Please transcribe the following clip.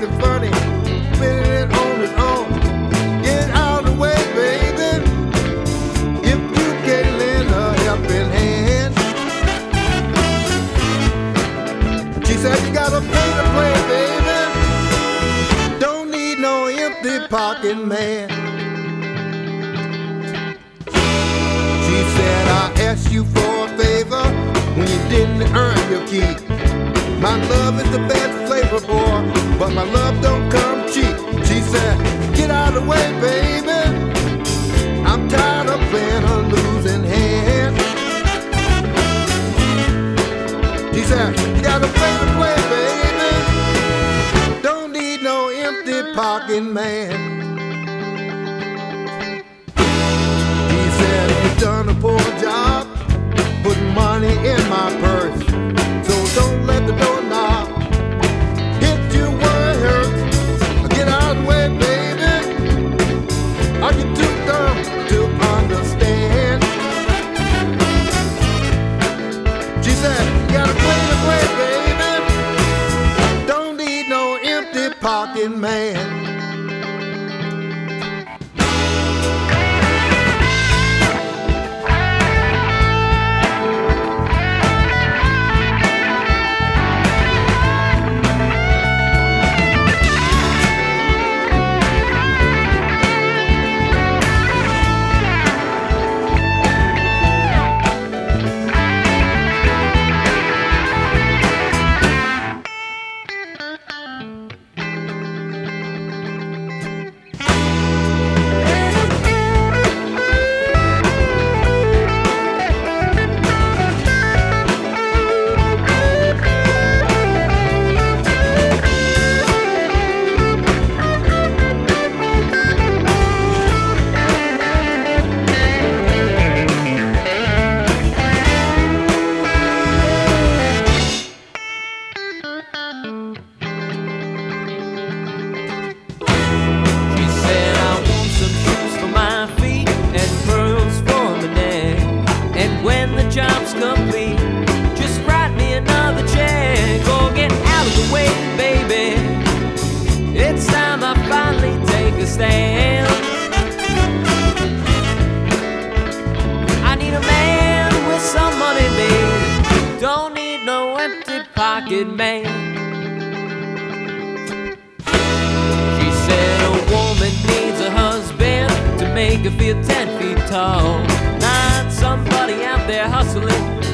acting funny, spending it on his own. Get out of the way, baby, if you can lend a helping hand. She said you gotta pay to play, baby, don't need no empty pocket man. She said I asked you for a favor when you didn't earn your keep. My love is the best flavor, boy, but my love don't come cheap. She said, get out of the way, baby, I'm tired of playing a losing hand. She said, you gotta play to play, baby, don't need no empty pocket man. He said, if you've done a poor job, put money in my purse, so don't let the doorknob hit you where it hurts. Get out of the way, baby, are you too dumb to understand? She said, you gotta play the play, baby, don't need no empty pocket man. Job's complete, just write me another check. Or get out of the way, baby, it's time I finally take a stand. I need a man with some money, baby, don't need no empty pocket man. She said a woman needs a husband to make her feel 10 feet tall, not somebody out there hustling